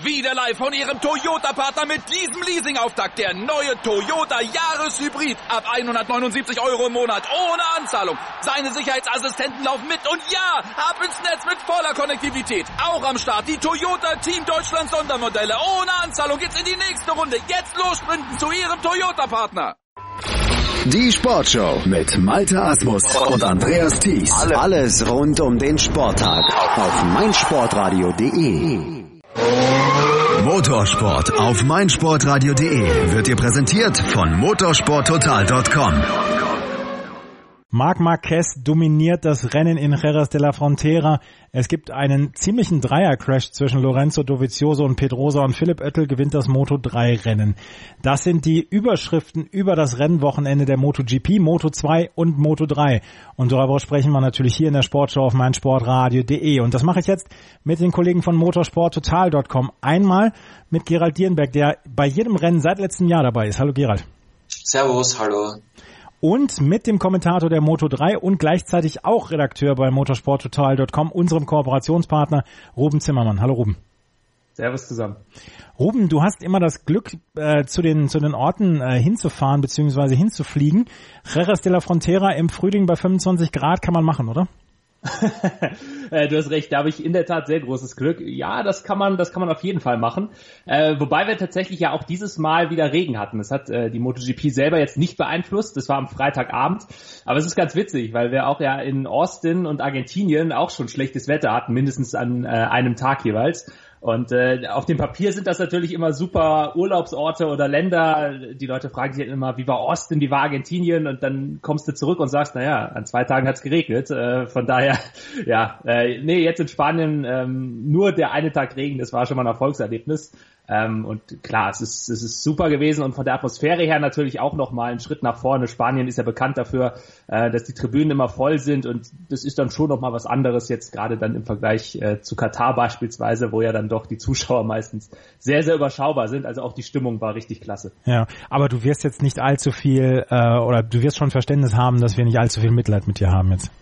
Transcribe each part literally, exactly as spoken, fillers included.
wieder live von Ihrem Toyota-Partner mit diesem Leasing-Auftakt. Der neue Toyota Jahreshybrid. Ab hundertneunundsiebzig Euro im Monat. Ohne Anzahlung. Seine Sicherheitsassistenten laufen mit. Und ja, ab ins Netz mit voller Konnektivität. Auch am Start die Toyota Team Deutschland Sondermodelle. Ohne Anzahlung geht's in die nächste Runde. Jetzt los sprinten zu Ihrem Toyota-Partner. Die Sportshow mit Malte Asmus und Andreas Thies. Alles rund um den Sporttag auf meinsportradio punkt de. Motorsport auf meinsportradio punkt de wird dir präsentiert von motorsporttotal punkt com. Marc Marquez dominiert das Rennen in Jerez de la Frontera. Es gibt einen ziemlichen Dreier-Crash zwischen Lorenzo Dovizioso und Pedrosa und Philipp Oettel gewinnt das Moto drei Rennen. Das sind die Überschriften über das Rennwochenende der MotoGP, Moto zwei und Moto drei. Und darüber sprechen wir natürlich hier in der Sportshow auf meinsportradio punkt de. Und das mache ich jetzt mit den Kollegen von motorsporttotal punkt com. Einmal mit Gerald Dierenberg, der bei jedem Rennen seit letztem Jahr dabei ist. Hallo Gerald. Servus, hallo. Und mit dem Kommentator der Moto drei und gleichzeitig auch Redakteur bei motorsporttotal punkt com, unserem Kooperationspartner Ruben Zimmermann. Hallo Ruben. Servus zusammen. Ruben, du hast immer das Glück, äh, zu den zu den Orten äh, hinzufahren bzw. hinzufliegen. Jerez de la Frontera im Frühling bei fünfundzwanzig Grad kann man machen, oder? Du hast recht, da habe ich in der Tat sehr großes Glück. Ja, das kann man, das kann man auf jeden Fall machen. Äh, wobei wir tatsächlich ja auch dieses Mal wieder Regen hatten. Das hat äh, die MotoGP selber jetzt nicht beeinflusst. Das war am Freitagabend. Aber es ist ganz witzig, weil wir auch ja in Austin und Argentinien auch schon schlechtes Wetter hatten, mindestens an äh, einem Tag jeweils. Und äh, auf dem Papier sind das natürlich immer super Urlaubsorte oder Länder. Die Leute fragen sich immer, wie war Austin, wie war Argentinien? Und dann kommst du zurück und sagst, naja, an zwei Tagen hat's geregnet. Äh, von daher, ja, äh, nee, jetzt in Spanien ähm, nur der eine Tag Regen, das war schon mal ein Erfolgserlebnis. Ähm, und klar, es ist, es ist super gewesen und von der Atmosphäre her natürlich auch nochmal ein Schritt nach vorne. Spanien ist ja bekannt dafür, äh, dass die Tribünen immer voll sind und das ist dann schon nochmal was anderes jetzt gerade dann im Vergleich äh, zu Katar beispielsweise, wo ja dann doch die Zuschauer meistens sehr, sehr überschaubar sind. Also auch die Stimmung war richtig klasse. Ja, aber du wirst jetzt nicht allzu viel äh, oder du wirst schon Verständnis haben, dass wir nicht allzu viel Mitleid mit dir haben jetzt.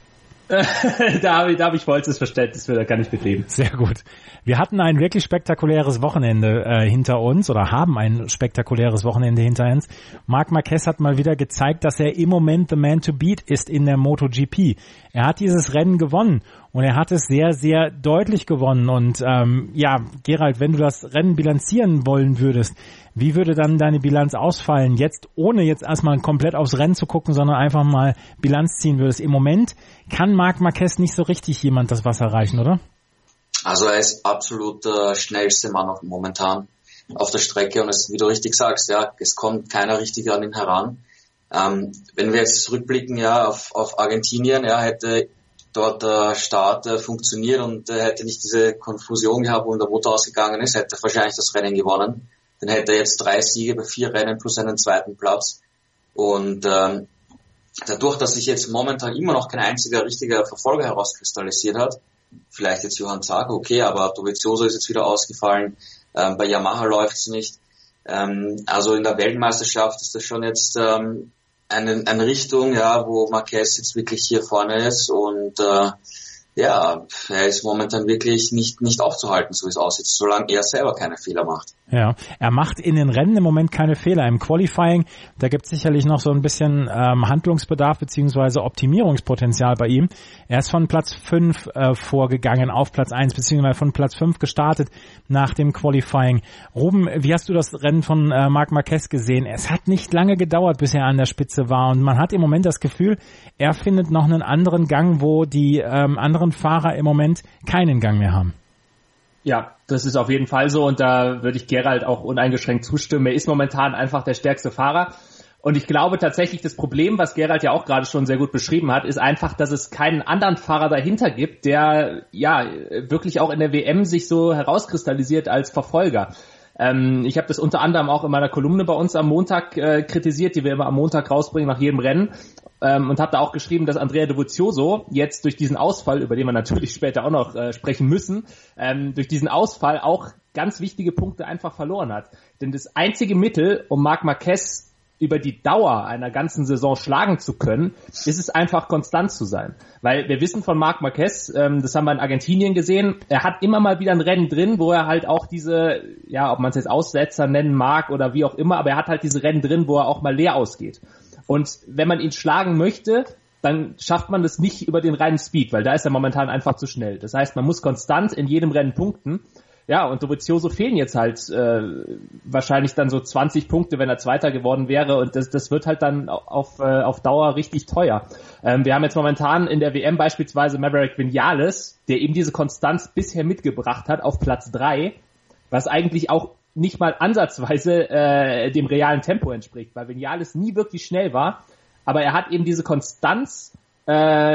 da habe ich, da hab ich vollstes Verständnis für, da kann ich bekleben. Sehr gut. Wir hatten ein wirklich spektakuläres Wochenende äh, hinter uns oder haben ein spektakuläres Wochenende hinter uns. Marc Marquez hat mal wieder gezeigt, dass er im Moment the man to beat ist in der MotoGP. Er hat dieses Rennen gewonnen und er hat es sehr, sehr deutlich gewonnen. Und ähm, ja, Gerald, wenn du das Rennen bilanzieren wollen würdest, wie würde dann deine Bilanz ausfallen? Jetzt, ohne jetzt erstmal komplett aufs Rennen zu gucken, sondern einfach mal Bilanz ziehen würdest. Im Moment kann Marc Marquez nicht so richtig jemand das Wasser reichen, oder? Also er ist absolut der schnellste Mann auf, momentan auf der Strecke und es, wie du richtig sagst, ja, es kommt keiner richtig an ihn heran. Ähm, wenn wir jetzt zurückblicken, ja, auf, auf Argentinien, ja, hätte dort der Start äh, funktioniert und äh, hätte nicht diese Konfusion gehabt, wo der Motor ausgegangen ist, hätte er wahrscheinlich das Rennen gewonnen. Dann hätte er jetzt drei Siege bei vier Rennen plus einen zweiten Platz. Und ähm, dadurch, dass sich jetzt momentan immer noch kein einziger richtiger Verfolger herauskristallisiert hat, vielleicht jetzt Johann Zarco, okay, aber Dovizioso ist jetzt wieder ausgefallen, ähm, bei Yamaha läuft's nicht. Ähm, also in der Weltmeisterschaft ist das schon jetzt ähm, eine, eine Richtung, ja, wo Marquez jetzt wirklich hier vorne ist und äh, ja, er ist momentan wirklich nicht nicht aufzuhalten, so wie es aussieht, solange er selber keine Fehler macht. Ja, er macht in den Rennen im Moment keine Fehler. Im Qualifying, da gibt es sicherlich noch so ein bisschen ähm, Handlungsbedarf beziehungsweise Optimierungspotenzial bei ihm. Er ist von Platz fünf äh, vorgegangen auf Platz eins, beziehungsweise von Platz fünf gestartet nach dem Qualifying. Ruben, wie hast du das Rennen von äh, Marc Marquez gesehen? Es hat nicht lange gedauert, bis er an der Spitze war und man hat im Moment das Gefühl, er findet noch einen anderen Gang, wo die ähm, anderen Fahrer im Moment keinen Gang mehr haben. Ja, das ist auf jeden Fall so und da würde ich Gerald auch uneingeschränkt zustimmen. Er ist momentan einfach der stärkste Fahrer und ich glaube tatsächlich, das Problem, was Gerald ja auch gerade schon sehr gut beschrieben hat, ist einfach, dass es keinen anderen Fahrer dahinter gibt, der ja wirklich auch in der W M sich so herauskristallisiert als Verfolger. Ähm, ich habe das unter anderem auch in meiner Kolumne bei uns am Montag äh, kritisiert, die wir immer am Montag rausbringen nach jedem Rennen. Ähm, und habe da auch geschrieben, dass Andrea Dovizioso jetzt durch diesen Ausfall, über den wir natürlich später auch noch äh, sprechen müssen, ähm, durch diesen Ausfall auch ganz wichtige Punkte einfach verloren hat. Denn das einzige Mittel, um Marc Marquez über die Dauer einer ganzen Saison schlagen zu können, ist es einfach konstant zu sein. Weil wir wissen von Marc Marquez, ähm, das haben wir in Argentinien gesehen, er hat immer mal wieder ein Rennen drin, wo er halt auch diese, ja, ob man es jetzt Aussetzer nennen mag oder wie auch immer, aber er hat halt diese Rennen drin, wo er auch mal leer ausgeht. Und wenn man ihn schlagen möchte, dann schafft man das nicht über den reinen Speed, weil da ist er momentan einfach zu schnell. Das heißt, man muss konstant in jedem Rennen punkten. Ja, und Dovizioso fehlen jetzt halt äh, wahrscheinlich dann so zwanzig Punkte, wenn er Zweiter geworden wäre, und das das wird halt dann auf äh, auf Dauer richtig teuer. Ähm, wir haben jetzt momentan in der W M beispielsweise Maverick Vinales, der eben diese Konstanz bisher mitgebracht hat, auf Platz drei, was eigentlich auch nicht mal ansatzweise äh, dem realen Tempo entspricht, weil Vinales nie wirklich schnell war, aber er hat eben diese Konstanz, äh,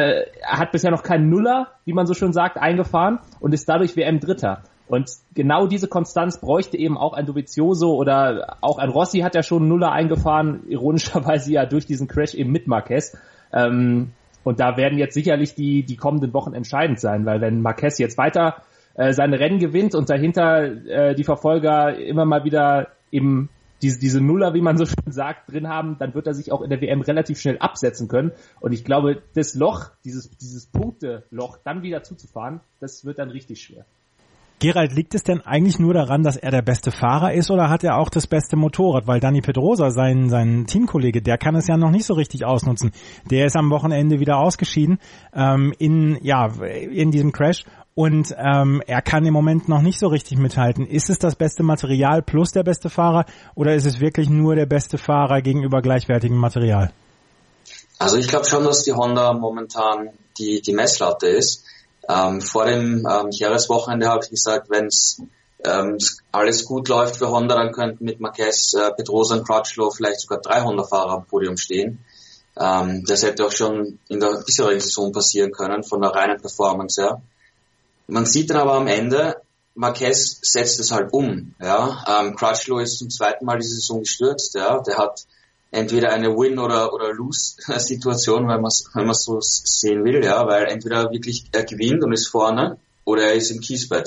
er hat bisher noch keinen Nuller, wie man so schön sagt, eingefahren und ist dadurch W M-Dritter. Und genau diese Konstanz bräuchte eben auch ein Dovizioso oder auch ein Rossi hat ja schon einen Nuller eingefahren, ironischerweise ja durch diesen Crash eben mit Marquez. Ähm, und da werden jetzt sicherlich die die kommenden Wochen entscheidend sein, weil wenn Marquez jetzt weiter äh, seine Rennen gewinnt und dahinter äh, die Verfolger immer mal wieder eben diese, diese Nuller, wie man so schön sagt, drin haben, dann wird er sich auch in der W M relativ schnell absetzen können. Und ich glaube, das Loch, dieses dieses Punkteloch dann wieder zuzufahren, das wird dann richtig schwer. Gerald, liegt es denn eigentlich nur daran, dass er der beste Fahrer ist, oder hat er auch das beste Motorrad? Weil Dani Pedrosa, sein, sein Teamkollege, der kann es ja noch nicht so richtig ausnutzen. Der ist am Wochenende wieder ausgeschieden ähm, in ja in diesem Crash und ähm, er kann im Moment noch nicht so richtig mithalten. Ist es das beste Material plus der beste Fahrer, oder ist es wirklich nur der beste Fahrer gegenüber gleichwertigem Material? Also ich glaube schon, dass die Honda momentan die, die Messlatte ist. Ähm, vor dem ähm, Jerez-Wochenende habe ich gesagt, wenn es ähm, alles gut läuft für Honda, dann könnten mit Marquez, äh, Pedrosa und Crutchlow vielleicht sogar drei Honda-Fahrer am Podium stehen. Ähm, das hätte auch schon in der bisherigen Saison passieren können, von der reinen Performance her. Man sieht dann aber am Ende, Marquez setzt es halt um. Ja? Ähm, Crutchlow ist zum zweiten Mal diese Saison gestürzt. Ja? Der hat entweder eine Win- oder oder Lose-Situation, wenn man es wenn man so sehen will, ja, weil entweder wirklich er gewinnt und ist vorne oder er ist im Kiesbett.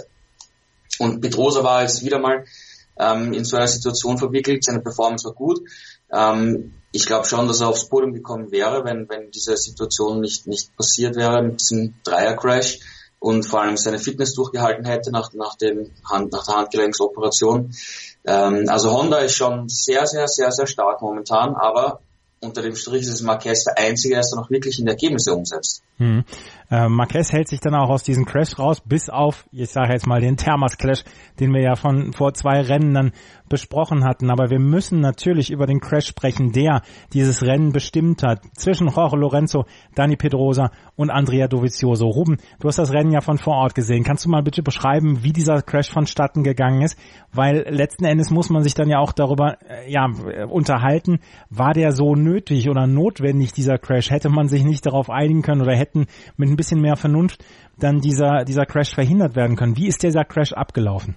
Und Pedrosa war jetzt wieder mal ähm, in so einer Situation verwickelt, seine Performance war gut. Ähm, ich glaube schon, dass er aufs Podium gekommen wäre, wenn wenn diese Situation nicht nicht passiert wäre mit diesem Dreier-Crash und vor allem seine Fitness durchgehalten hätte nach nach dem Hand, nach der Handgelenksoperation. Ähm, also Honda ist schon sehr, sehr, sehr, sehr stark momentan, aber unter dem Strich ist es Marquez der Einzige, der es dann auch wirklich in die Ergebnisse umsetzt. Hm. Äh, Marquez hält sich dann auch aus diesem Crash raus, bis auf, ich sage jetzt mal, den Termas-Clash, den wir ja von vor zwei Rennen dann besprochen hatten. Aber wir müssen natürlich über den Crash sprechen, der dieses Rennen bestimmt hat, zwischen Jorge Lorenzo, Dani Pedrosa und Andrea Dovizioso. Ruben, du hast das Rennen ja von vor Ort gesehen. Kannst du mal bitte beschreiben, wie dieser Crash vonstatten gegangen ist? Weil letzten Endes muss man sich dann ja auch darüber äh, ja unterhalten, war der so nötig oder notwendig, dieser Crash? Hätte man sich nicht darauf einigen können oder hätten mit ein bisschen mehr Vernunft dann dieser dieser Crash verhindert werden können? Wie ist dieser Crash abgelaufen?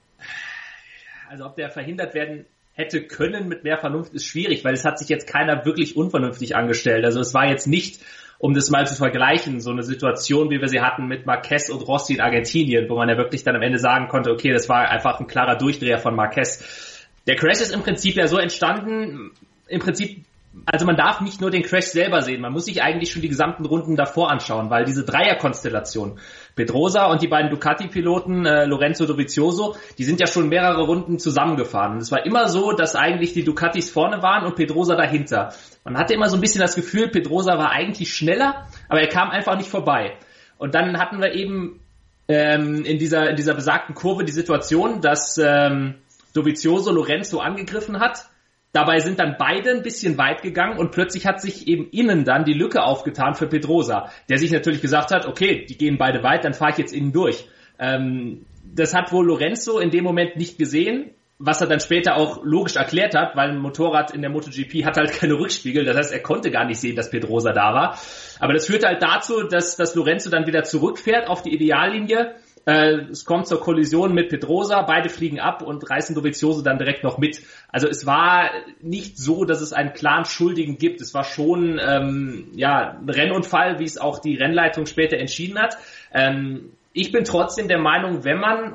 Also ob der verhindert werden hätte können mit mehr Vernunft ist schwierig, weil es hat sich jetzt keiner wirklich unvernünftig angestellt. Also es war jetzt nicht, um das mal zu vergleichen, so eine Situation, wie wir sie hatten mit Marquez und Rossi in Argentinien, wo man ja wirklich dann am Ende sagen konnte, okay, das war einfach ein klarer Durchdreher von Marquez. Der Crash ist im Prinzip ja so entstanden, im Prinzip, also man darf nicht nur den Crash selber sehen, man muss sich eigentlich schon die gesamten Runden davor anschauen, weil diese Dreierkonstellation, Pedrosa und die beiden Ducati-Piloten, äh, Lorenzo Dovizioso, die sind ja schon mehrere Runden zusammengefahren. Und es war immer so, dass eigentlich die Ducatis vorne waren und Pedrosa dahinter. Man hatte immer so ein bisschen das Gefühl, Pedrosa war eigentlich schneller, aber er kam einfach nicht vorbei. Und dann hatten wir eben ähm, in dieser in dieser besagten Kurve die Situation, dass ähm, Dovizioso Lorenzo angegriffen hat. Dabei sind dann beide ein bisschen weit gegangen und plötzlich hat sich eben innen dann die Lücke aufgetan für Pedrosa, der sich natürlich gesagt hat, okay, die gehen beide weit, dann fahre ich jetzt innen durch. Ähm, das hat wohl Lorenzo in dem Moment nicht gesehen, was er dann später auch logisch erklärt hat, weil ein Motorrad in der MotoGP hat halt keine Rückspiegel, das heißt, er konnte gar nicht sehen, dass Pedrosa da war. Aber das führte halt dazu, dass, dass Lorenzo dann wieder zurückfährt auf die Ideallinie. Es kommt zur Kollision mit Pedrosa, beide fliegen ab und reißen Dovizioso dann direkt noch mit. Also es war nicht so, dass es einen klaren Schuldigen gibt. Es war schon ähm, ja ein Rennunfall, wie es auch die Rennleitung später entschieden hat. Ähm, ich bin trotzdem der Meinung, wenn man, und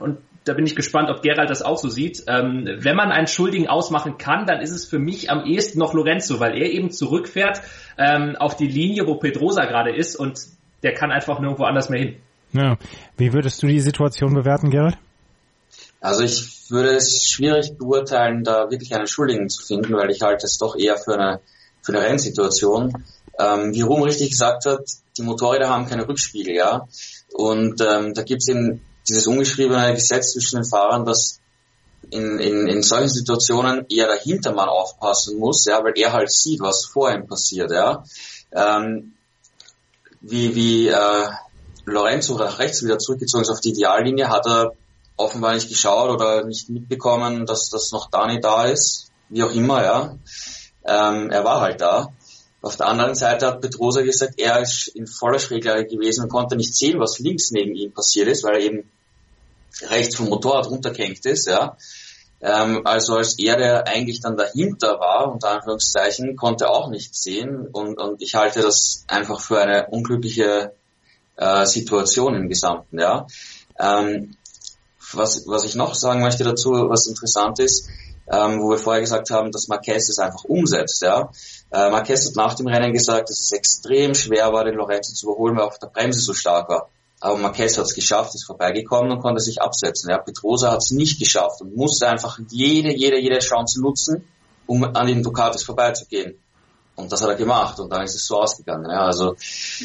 da bin ich gespannt, ob Gerald das auch so sieht. Ähm, wenn man einen Schuldigen ausmachen kann, dann ist es für mich am ehesten noch Lorenzo, weil er eben zurückfährt ähm, auf die Linie, wo Pedrosa gerade ist und der kann einfach nirgendwo anders mehr hin. Ja. Wie würdest du die Situation bewerten, Gerald? Also ich würde es schwierig beurteilen, da wirklich einen Schuldigen zu finden, weil ich halte es doch eher für eine, für eine Rennsituation. Ähm, wie Ruhm richtig gesagt hat, die Motorräder haben keine Rückspiegel, ja. Und ähm, da gibt es eben dieses ungeschriebene Gesetz zwischen den Fahrern, dass in, in, in solchen Situationen eher der Hintermann aufpassen muss, ja, weil er halt sieht, was vor ihm passiert, ja. Ähm, wie wie äh, Lorenzo nach rechts wieder zurückgezogen ist auf die Ideallinie, hat er offenbar nicht geschaut oder nicht mitbekommen, dass das noch Dani da ist, wie auch immer, ja. Ähm, er war halt da. Auf der anderen Seite hat Pedrosa gesagt, er ist in voller Schräglage gewesen und konnte nicht sehen, was links neben ihm passiert ist, weil er eben rechts vom Motorrad runtergehängt ist, ja. Ähm, also als er, der eigentlich dann dahinter war, unter Anführungszeichen, konnte auch nicht sehen und, und ich halte das einfach für eine unglückliche äh, Situation im Gesamten, ja. Ähm, was, was ich noch sagen möchte dazu, was interessant ist, ähm, wo wir vorher gesagt haben, dass Marquez es einfach umsetzt, ja. Äh, Marquez hat nach dem Rennen gesagt, dass es extrem schwer war, den Lorenzo zu überholen, weil er auf der Bremse so stark war. Aber Marquez hat es geschafft, ist vorbeigekommen und konnte sich absetzen. Ja, Pedrosa hat es nicht geschafft und musste einfach jede, jede, jede Chance nutzen, um an den Ducatis vorbeizugehen. Und das hat er gemacht und dann ist es so ausgegangen. Ja, also,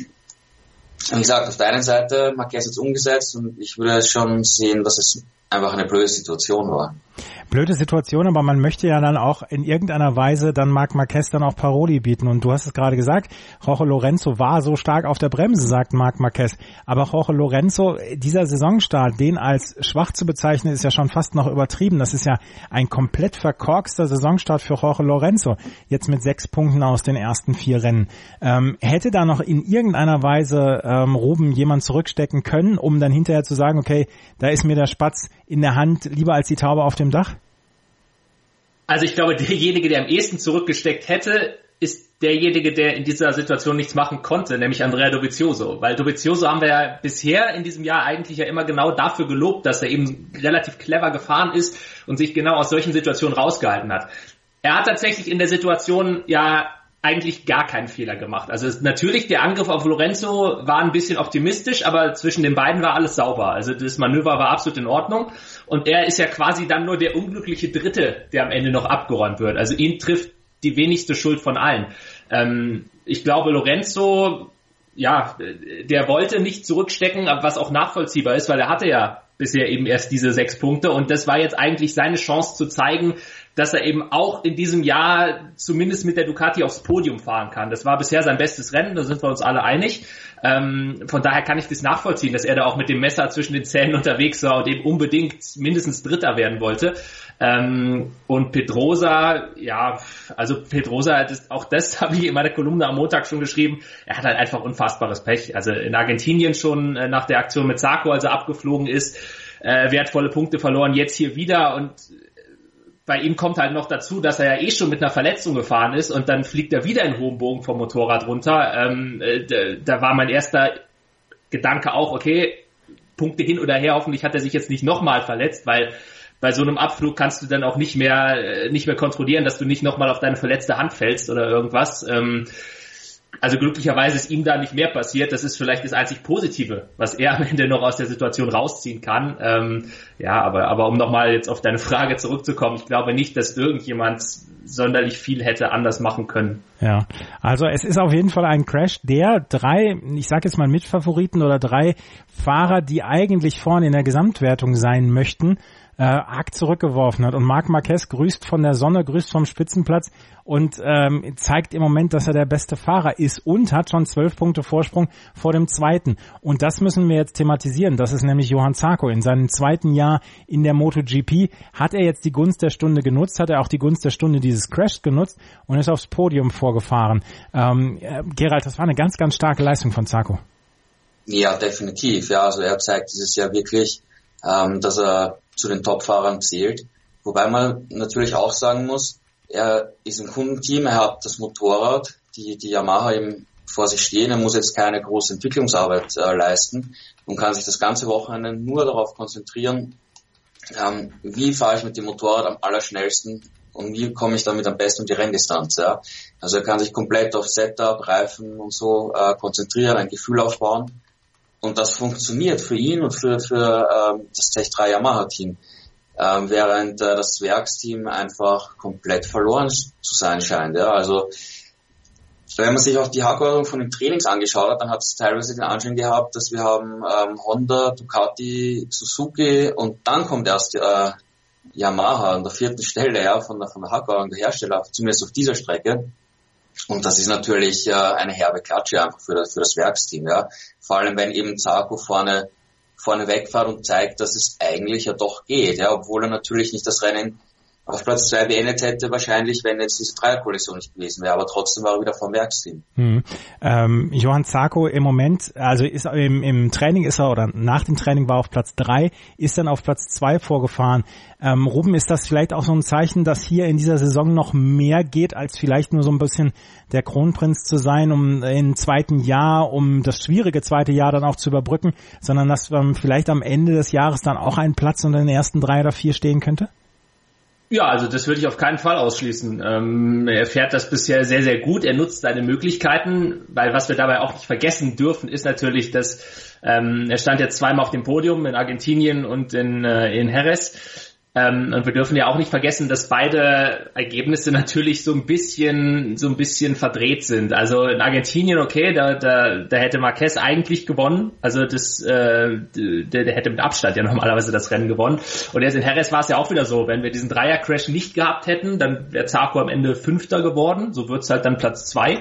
wie gesagt, auf der einen Seite, Marquez hat es umgesetzt und ich würde schon sehen, dass es einfach eine blöde Situation war. Blöde Situation, aber man möchte ja dann auch in irgendeiner Weise dann Marc Marquez dann auch Paroli bieten. Und du hast es gerade gesagt, Jorge Lorenzo war so stark auf der Bremse, sagt Marc Marquez. Aber Jorge Lorenzo, dieser Saisonstart, den als schwach zu bezeichnen, ist ja schon fast noch übertrieben. Das ist ja ein komplett verkorkster Saisonstart für Jorge Lorenzo. Jetzt mit sechs Punkten aus den ersten vier Rennen. Ähm, hätte da noch in irgendeiner Weise ähm, Ruben jemand zurückstecken können, um dann hinterher zu sagen, okay, da ist mir der Spatz in der Hand lieber als die Taube auf dem Dach? Also ich glaube, derjenige, der am ehesten zurückgesteckt hätte, ist derjenige, der in dieser Situation nichts machen konnte, nämlich Andrea Dovizioso. Weil Dovizioso haben wir ja bisher in diesem Jahr eigentlich ja immer genau dafür gelobt, dass er eben relativ clever gefahren ist und sich genau aus solchen Situationen rausgehalten hat. Er hat tatsächlich in der Situation ja eigentlich gar keinen Fehler gemacht. Also natürlich, der Angriff auf Lorenzo war ein bisschen optimistisch, aber zwischen den beiden war alles sauber. Also das Manöver war absolut in Ordnung und er ist ja quasi dann nur der unglückliche Dritte, der am Ende noch abgeräumt wird. Also ihn trifft die wenigste Schuld von allen. Ähm, ich glaube, Lorenzo, ja, der wollte nicht zurückstecken, was auch nachvollziehbar ist, weil er hatte ja bisher eben erst diese sechs Punkte und das war jetzt eigentlich seine Chance zu zeigen, dass er eben auch in diesem Jahr zumindest mit der Ducati aufs Podium fahren kann. Das war bisher sein bestes Rennen, da sind wir uns alle einig. Ähm, von daher kann ich das nachvollziehen, dass er da auch mit dem Messer zwischen den Zähnen unterwegs war und eben unbedingt mindestens Dritter werden wollte. Ähm, und Pedrosa, ja, also Pedrosa, das, auch das habe ich in meiner Kolumne am Montag schon geschrieben, er hat halt einfach unfassbares Pech. Also in Argentinien schon äh, nach der Aktion mit Zarco, als er abgeflogen ist, äh, wertvolle Punkte verloren, jetzt hier wieder und bei ihm kommt halt noch dazu, dass er ja eh schon mit einer Verletzung gefahren ist und dann fliegt er wieder in hohem Bogen vom Motorrad runter. Ähm, äh, da, da war mein erster Gedanke auch, okay, Punkte hin oder her, hoffentlich hat er sich jetzt nicht nochmal verletzt, weil bei so einem Abflug kannst du dann auch nicht mehr äh, nicht mehr kontrollieren, dass du nicht nochmal auf deine verletzte Hand fällst oder irgendwas. Ähm, Also glücklicherweise ist ihm da nicht mehr passiert. Das ist vielleicht das einzig Positive, was er am Ende noch aus der Situation rausziehen kann. Ähm, ja, aber, aber um nochmal jetzt auf deine Frage zurückzukommen, ich glaube nicht, dass irgendjemand sonderlich viel hätte anders machen können. Ja, also es ist auf jeden Fall ein Crash, der drei, ich sage jetzt mal Mitfavoriten oder drei Fahrer, die eigentlich vorne in der Gesamtwertung sein möchten, äh, arg zurückgeworfen hat. Und Marc Marquez grüßt von der Sonne, grüßt vom Spitzenplatz und ähm, zeigt im Moment, dass er der beste Fahrer ist und hat schon zwölf Punkte Vorsprung vor dem Zweiten. Und das müssen wir jetzt thematisieren. Das ist nämlich Johann Zarco. In seinem zweiten Jahr in der MotoGP hat er jetzt die Gunst der Stunde genutzt, hat er auch die Gunst der Stunde dieses Crash genutzt und ist aufs Podium vorgefahren. Ähm, äh, Gerald, das war eine ganz, ganz starke Leistung von Zarco. Ja, definitiv. Ja, also er zeigt dieses Jahr wirklich, ähm, dass er zu den Top-Fahrern zählt. Wobei man natürlich auch sagen muss, er ist im Kundenteam, er hat das Motorrad, die, die Yamaha eben vor sich stehen, er muss jetzt keine große Entwicklungsarbeit äh, leisten und kann sich das ganze Wochenende nur darauf konzentrieren, ähm, wie fahre ich mit dem Motorrad am allerschnellsten und wie komme ich damit am besten um die Renndistanz. Ja? Also er kann sich komplett auf Setup, Reifen und so äh, konzentrieren, ein Gefühl aufbauen. Und das funktioniert für ihn und für, für ähm, das Tech drei Yamaha-Team. Ähm, während äh, das Werksteam einfach komplett verloren zu sein scheint. Ja? Also wenn man sich auch die Hackordnung von den Trainings angeschaut hat, dann hat es teilweise den Anschein gehabt, dass wir haben ähm, Honda, Ducati, Suzuki und dann kommt erst äh, Yamaha an der vierten Stelle, ja, von der, von der Hackordnung der Hersteller, zumindest auf dieser Strecke. Und das ist natürlich äh, eine herbe Klatsche einfach für das, für das Werksteam. Ja? Vor allem, wenn eben Zarco vorne vorne wegfährt und zeigt, dass es eigentlich ja doch geht, ja, obwohl er natürlich nicht das Rennen auf Platz zwei beendet hätte, wahrscheinlich, wenn jetzt diese Dreierkollision nicht gewesen wäre, aber trotzdem war er wieder vom Werksteam. Hm. Ähm, Johann Zarco im Moment, also ist im, im Training ist er, oder nach dem Training war er auf Platz drei, ist dann auf Platz zwei vorgefahren. Ähm, Ruben, ist das vielleicht auch so ein Zeichen, dass hier in dieser Saison noch mehr geht, als vielleicht nur so ein bisschen der Kronprinz zu sein, um im zweiten Jahr, um das schwierige zweite Jahr dann auch zu überbrücken, sondern dass ähm, vielleicht am Ende des Jahres dann auch ein Platz unter den ersten drei oder vier stehen könnte? Ja, also das würde ich auf keinen Fall ausschließen. Ähm, er fährt das bisher sehr, sehr gut. Er nutzt seine Möglichkeiten, weil was wir dabei auch nicht vergessen dürfen, ist natürlich, dass ähm, er stand jetzt zweimal auf dem Podium in Argentinien und in, äh, in Jerez. Ähm, und wir dürfen ja auch nicht vergessen, dass beide Ergebnisse natürlich so ein bisschen, so ein bisschen verdreht sind. Also in Argentinien, okay, da, da, da hätte Marquez eigentlich gewonnen. Also das, äh, der, der hätte mit Abstand ja normalerweise das Rennen gewonnen. Und jetzt in Jerez war es ja auch wieder so, wenn wir diesen Dreier-Crash nicht gehabt hätten, dann wäre Zarco am Ende Fünfter geworden. So wird's halt dann Platz zwei.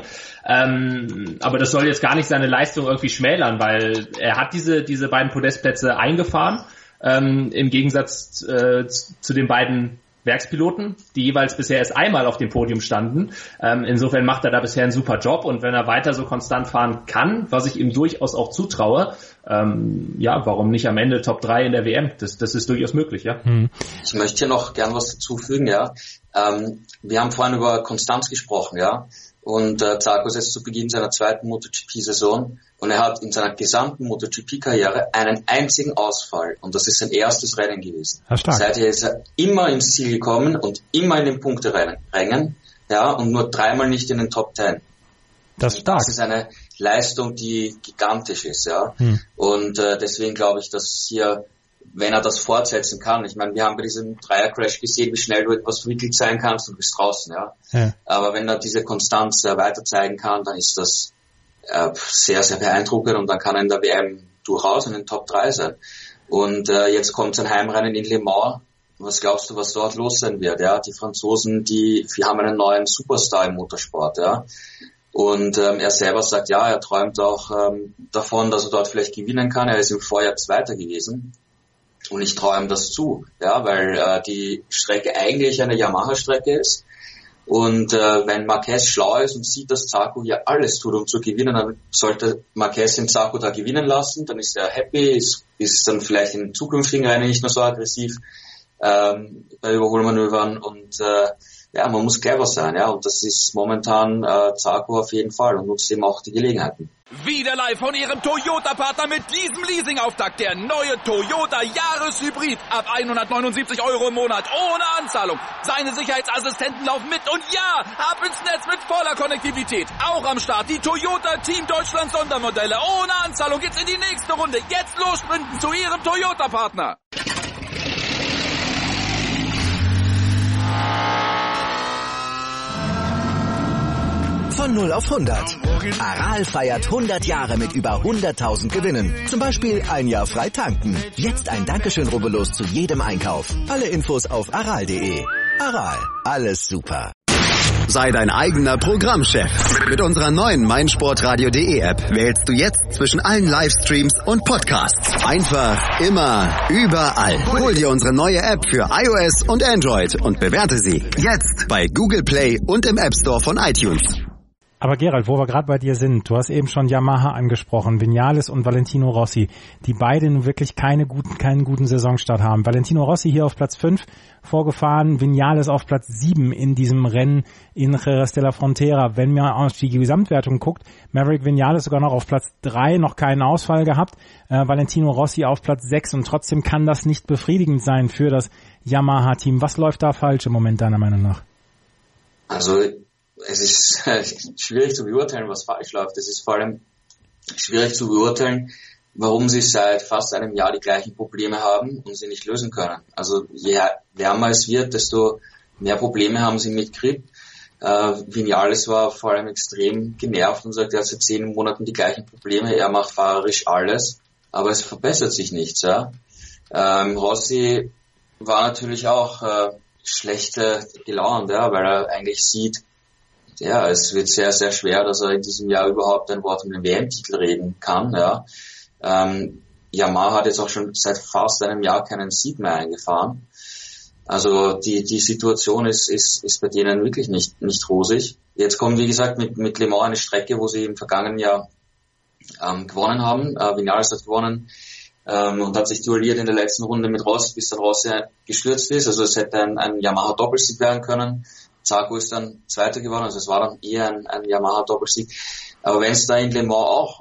Ähm, aber das soll jetzt gar nicht seine Leistung irgendwie schmälern, weil er hat diese, diese beiden Podestplätze eingefahren. Ähm, im Gegensatz äh, zu den beiden Werkspiloten, die jeweils bisher erst einmal auf dem Podium standen. Ähm, insofern macht er da bisher einen super Job und wenn er weiter so konstant fahren kann, was ich ihm durchaus auch zutraue, ähm, ja, warum nicht am Ende Top drei in der W M? Das, das ist durchaus möglich, ja. Hm. Ich möchte hier noch gern was dazufügen, ja. Ähm, wir haben vorhin über Konstanz gesprochen, ja. Und äh, Zarco ist jetzt zu Beginn seiner zweiten MotoGP-Saison und er hat in seiner gesamten MotoGP-Karriere einen einzigen Ausfall und das ist sein erstes Rennen gewesen. Seither ist er immer ins Ziel gekommen und immer in den Punkterängen, ja, und nur dreimal nicht in den Top Ten. Das ist stark. Das ist eine Leistung, die gigantisch ist, ja. Hm. Und äh, deswegen glaube ich, dass hier, wenn er das fortsetzen kann, ich meine, wir haben bei diesem Dreier-Crash gesehen, wie schnell du etwas verwickelt sein kannst, du bist draußen, ja. ja. Aber wenn er diese Konstanz äh, weiter zeigen kann, dann ist das äh, sehr, sehr beeindruckend und dann kann er in der W M durchaus in den Top drei sein. Und äh, jetzt kommt sein Heimrennen in Le Mans. Was glaubst du, was dort los sein wird? Ja, die Franzosen, die, die haben einen neuen Superstar im Motorsport, ja. Und ähm, er selber sagt, ja, er träumt auch ähm, davon, dass er dort vielleicht gewinnen kann. Er ist im Vorjahr Zweiter gewesen. Und ich traue ihm das zu, ja, weil äh, die Strecke eigentlich eine Yamaha-Strecke ist. Und äh, wenn Marquez schlau ist und sieht, dass Zarco hier alles tut, um zu gewinnen, dann sollte Marquez den Zarco da gewinnen lassen. Dann ist er happy, ist, ist dann vielleicht in zukünftigen Rennen nicht mehr so aggressiv ähm, bei Überholmanövern. Und äh, ja, man muss clever sein, ja. Und das ist momentan äh, Zarco auf jeden Fall und nutzt eben auch die Gelegenheiten. Wieder live von Ihrem Toyota-Partner mit diesem Leasing-Auftakt. Der neue Toyota Jahreshybrid. Ab hundertneunundsiebzig Euro im Monat. Ohne Anzahlung. Seine Sicherheitsassistenten laufen mit. Und ja, ab ins Netz mit voller Konnektivität. Auch am Start die Toyota Team Deutschland Sondermodelle. Ohne Anzahlung geht's in die nächste Runde. Jetzt los sprinten zu Ihrem Toyota-Partner. Von null auf hundert. Aral feiert hundert Jahre mit über hunderttausend Gewinnen. Zum Beispiel ein Jahr frei tanken. Jetzt ein Dankeschön, rubbellos zu jedem Einkauf. Alle Infos auf aral punkt de. Aral, alles super. Sei dein eigener Programmchef. Mit unserer neuen meinsportradio punkt de App wählst du jetzt zwischen allen Livestreams und Podcasts. Einfach, immer, überall. Hol dir unsere neue App für iOS und Android und bewerte sie jetzt bei Google Play und im App Store von iTunes. Aber Gerald, wo wir gerade bei dir sind, du hast eben schon Yamaha angesprochen, Viñales und Valentino Rossi, die beide nun wirklich keine guten, keinen guten Saisonstart haben. Valentino Rossi hier auf Platz fünf vorgefahren, Viñales auf Platz sieben in diesem Rennen in Jerez de la Frontera. Wenn man auf die Gesamtwertung guckt, Maverick Viñales sogar noch auf Platz drei, noch keinen Ausfall gehabt, äh, Valentino Rossi auf Platz sechs und trotzdem kann das nicht befriedigend sein für das Yamaha-Team. Was läuft da falsch im Moment deiner Meinung nach? Also es ist schwierig zu beurteilen, was falsch läuft. Es ist vor allem schwierig zu beurteilen, warum sie seit fast einem Jahr die gleichen Probleme haben und sie nicht lösen können. Also je wärmer es wird, desto mehr Probleme haben sie mit Grip. Äh, Viñales war vor allem extrem genervt und sagt, er hat seit zehn Monaten die gleichen Probleme. Er macht fahrerisch alles, aber es verbessert sich nichts. Ja? Ähm, Rossi war natürlich auch äh, schlecht äh, gelaunt, ja, weil er eigentlich sieht, ja, es wird sehr, sehr schwer, dass er in diesem Jahr überhaupt ein Wort um den W M-Titel reden kann. Ja. Ähm, Yamaha hat jetzt auch schon seit fast einem Jahr keinen Sieg mehr eingefahren. Also die die Situation ist ist ist bei denen wirklich nicht nicht rosig. Jetzt kommt, wie gesagt, mit mit Le Mans eine Strecke, wo sie im vergangenen Jahr ähm, gewonnen haben. Äh, Viñales hat gewonnen ähm, und hat sich duelliert in der letzten Runde mit Rossi, bis dann Rossi gestürzt ist. Also es hätte ein, ein Yamaha-Doppelsieg werden können. Zarco ist dann Zweiter geworden, also es war dann eher ein, ein Yamaha-Doppelsieg. Aber wenn es da in Le Mans auch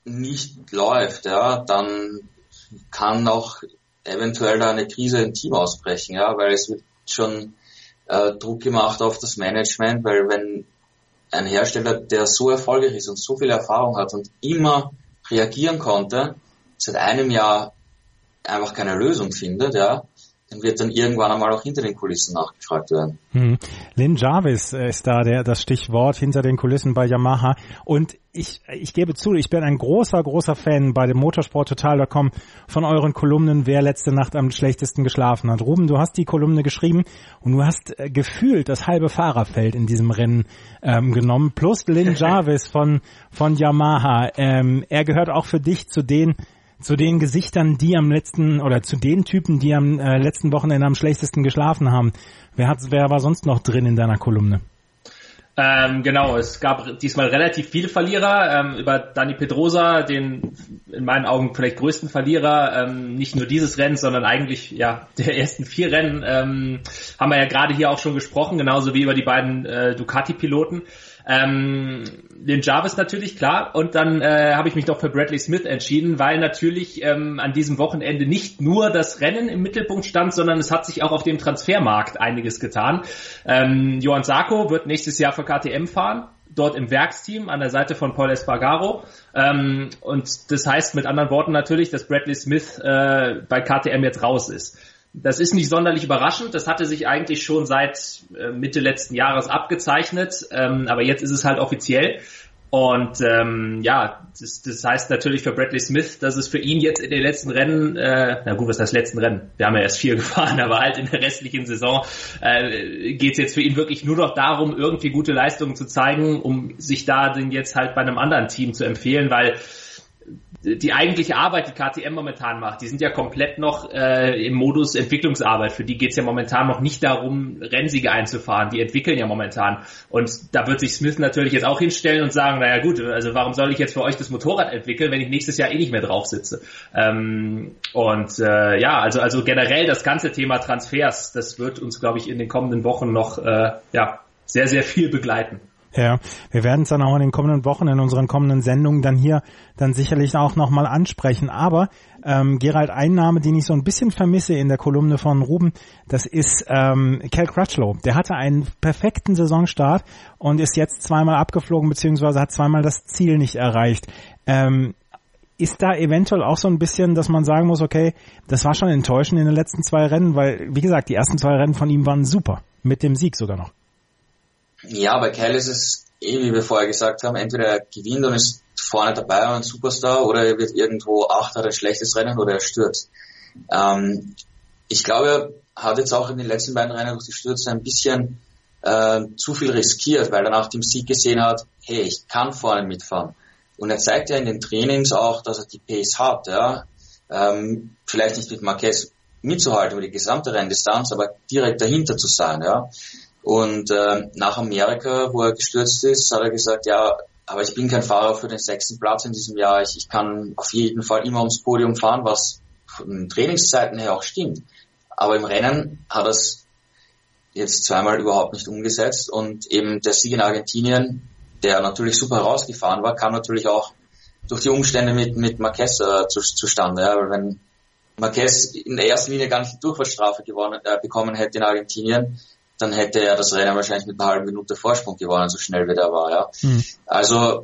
nicht läuft, ja, dann kann auch eventuell da eine Krise im Team ausbrechen, ja, weil es wird schon äh, Druck gemacht auf das Management, weil wenn ein Hersteller, der so erfolgreich ist und so viel Erfahrung hat und immer reagieren konnte, seit einem Jahr einfach keine Lösung findet, ja, dann wird dann irgendwann einmal auch hinter den Kulissen nachgefragt werden. Hm. Lin Jarvis ist da der das Stichwort hinter den Kulissen bei Yamaha. Und ich ich gebe zu, ich bin ein großer, großer Fan bei dem motorsporttotal Punkt com von euren Kolumnen, wer letzte Nacht am schlechtesten geschlafen hat. Ruben, du hast die Kolumne geschrieben und du hast äh, gefühlt das halbe Fahrerfeld in diesem Rennen ähm, genommen, plus Lin Jarvis von von Yamaha. Ähm, er gehört auch für dich zu den zu den Gesichtern, die am letzten, oder zu den Typen, die am äh, letzten Wochenende am schlechtesten geschlafen haben. Wer hat, wer war sonst noch drin in deiner Kolumne? Ähm, genau, es gab diesmal relativ viele Verlierer, ähm, über Dani Pedrosa, den in meinen Augen vielleicht größten Verlierer, ähm, nicht nur dieses Rennen, sondern eigentlich ja der ersten vier Rennen, ähm, haben wir ja gerade hier auch schon gesprochen, genauso wie über die beiden äh, Ducati-Piloten. Ähm, den Jarvis natürlich, klar. Und dann äh, habe ich mich doch für Bradley Smith entschieden, weil natürlich ähm, an diesem Wochenende nicht nur das Rennen im Mittelpunkt stand, sondern es hat sich auch auf dem Transfermarkt einiges getan. Ähm, Johann Zarco wird nächstes Jahr für K T M fahren, dort im Werksteam an der Seite von Paul Espargaro. Ähm, und das heißt mit anderen Worten natürlich, dass Bradley Smith äh, bei K T M jetzt raus ist. Das ist nicht sonderlich überraschend, das hatte sich eigentlich schon seit äh, Mitte letzten Jahres abgezeichnet, ähm, aber jetzt ist es halt offiziell. Und ähm, ja, das, das heißt natürlich für Bradley Smith, dass es für ihn jetzt in den letzten Rennen, äh, na gut, was heißt letzten Rennen? Wir haben ja erst vier gefahren, aber halt in der restlichen Saison äh, geht es jetzt für ihn wirklich nur noch darum, irgendwie gute Leistungen zu zeigen, um sich da dann jetzt halt bei einem anderen Team zu empfehlen, weil die eigentliche Arbeit, die K T M momentan macht, die sind ja komplett noch äh, im Modus Entwicklungsarbeit. Für die geht's ja momentan noch nicht darum, Rennsiege einzufahren. Die entwickeln ja momentan. Und da wird sich Smith natürlich jetzt auch hinstellen und sagen, naja gut, also warum soll ich jetzt für euch das Motorrad entwickeln, wenn ich nächstes Jahr eh nicht mehr drauf sitze? Ähm, und äh, ja, also also generell das ganze Thema Transfers, das wird uns, glaube ich, in den kommenden Wochen noch äh, ja sehr, sehr viel begleiten. Ja, wir werden es dann auch in den kommenden Wochen, in unseren kommenden Sendungen dann hier dann sicherlich auch nochmal ansprechen. Aber ähm, Gerald, ein Name, den ich so ein bisschen vermisse in der Kolumne von Ruben, das ist ähm, Cal Crutchlow. Der hatte einen perfekten Saisonstart und ist jetzt zweimal abgeflogen, beziehungsweise hat zweimal das Ziel nicht erreicht. Ähm, ist da eventuell auch so ein bisschen, dass man sagen muss, okay, das war schon enttäuschend in den letzten zwei Rennen, weil, wie gesagt, die ersten zwei Rennen von ihm waren super, mit dem Sieg sogar noch. Ja, bei Cal ist es, eh, wie wir vorher gesagt haben, entweder er gewinnt und ist vorne dabei und ein Superstar, oder er wird irgendwo Achter, hat ein schlechtes Rennen, oder er stürzt. Ähm, ich glaube, er hat jetzt auch in den letzten beiden Rennen durch die Stürze ein bisschen äh, zu viel riskiert, weil er nach dem Sieg gesehen hat, hey, ich kann vorne mitfahren. Und er zeigt ja in den Trainings auch, dass er die Pace hat, ja. Ähm, vielleicht nicht mit Marquez mitzuhalten über die gesamte Renndistanz, aber direkt dahinter zu sein, ja. Und äh, nach Amerika, wo er gestürzt ist, hat er gesagt, ja, aber ich bin kein Fahrer für den sechsten Platz in diesem Jahr. Ich, ich kann auf jeden Fall immer ums Podium fahren, was von den Trainingszeiten her auch stimmt. Aber im Rennen hat er es jetzt zweimal überhaupt nicht umgesetzt. Und eben der Sieg in Argentinien, der natürlich super herausgefahren war, kam natürlich auch durch die Umstände mit mit Marquez äh, zu, zustande. Ja, weil wenn Marquez in der ersten Linie gar nicht die Durchfahrtsstrafe gewonnen, äh, bekommen hätte in Argentinien, dann hätte er das Rennen wahrscheinlich mit einer halben Minute Vorsprung gewonnen, so schnell wie der war. Ja. Mhm. Also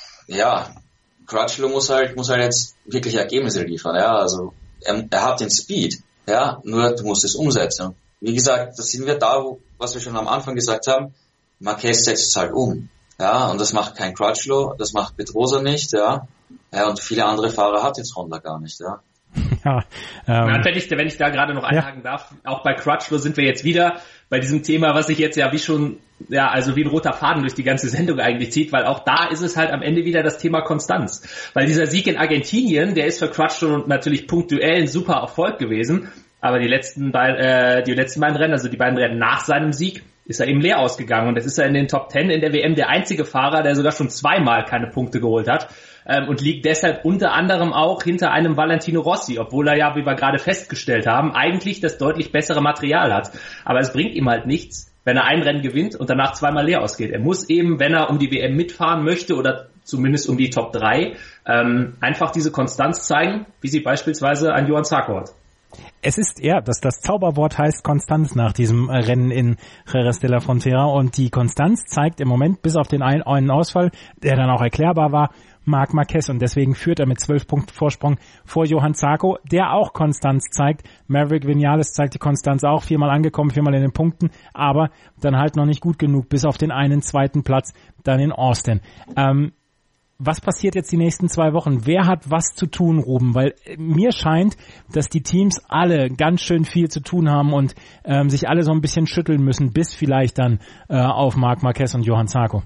ja, Crutchlow muss halt muss halt jetzt wirklich Ergebnisse liefern. Ja, also er, er hat den Speed, ja, nur du musst es umsetzen. Und wie gesagt, da sind wir da, wo, was wir schon am Anfang gesagt haben. Marquez setzt es halt um. Ja, und das macht kein Crutchlow, das macht Pedrosa nicht, ja. Ja, und viele andere Fahrer hat jetzt Honda gar nicht, ja. Ja, ähm, ja, wenn ich, wenn ich da gerade noch einhaken ja. darf, auch bei Crutchlow sind wir jetzt wieder bei diesem Thema, was sich jetzt ja wie schon, ja, also wie ein roter Faden durch die ganze Sendung eigentlich zieht, weil auch da ist es halt am Ende wieder das Thema Konstanz. Weil dieser Sieg in Argentinien, der ist für Crutchlow natürlich punktuell ein super Erfolg gewesen, aber die letzten beiden, äh, die letzten beiden Rennen, also die beiden Rennen nach seinem Sieg, ist er eben leer ausgegangen. Und jetzt ist er in den Top Ten in der W M der einzige Fahrer, der sogar schon zweimal keine Punkte geholt hat. Ähm, und liegt deshalb unter anderem auch hinter einem Valentino Rossi, obwohl er ja, wie wir gerade festgestellt haben, eigentlich das deutlich bessere Material hat. Aber es bringt ihm halt nichts, wenn er ein Rennen gewinnt und danach zweimal leer ausgeht. Er muss eben, wenn er um die W M mitfahren möchte oder zumindest um die Top drei, ähm, einfach diese Konstanz zeigen, wie sie beispielsweise ein Johann Zarco hat. Es ist, ja, das, das Zauberwort heißt Konstanz nach diesem Rennen in Jerez de la Frontera, und die Konstanz zeigt im Moment bis auf den einen Ausfall, der dann auch erklärbar war, Marc Marquez, und deswegen führt er mit zwölf Punkten Vorsprung vor Johann Zarco, der auch Konstanz zeigt. Maverick Vinales zeigt die Konstanz auch, viermal angekommen, viermal in den Punkten, aber dann halt noch nicht gut genug, bis auf den einen zweiten Platz dann in Austin. Ähm, Was passiert jetzt die nächsten zwei Wochen? Wer hat was zu tun, Ruben? Weil mir scheint, dass die Teams alle ganz schön viel zu tun haben und ähm, sich alle so ein bisschen schütteln müssen, bis vielleicht dann äh, auf Marc Marquez und Johann Zarco.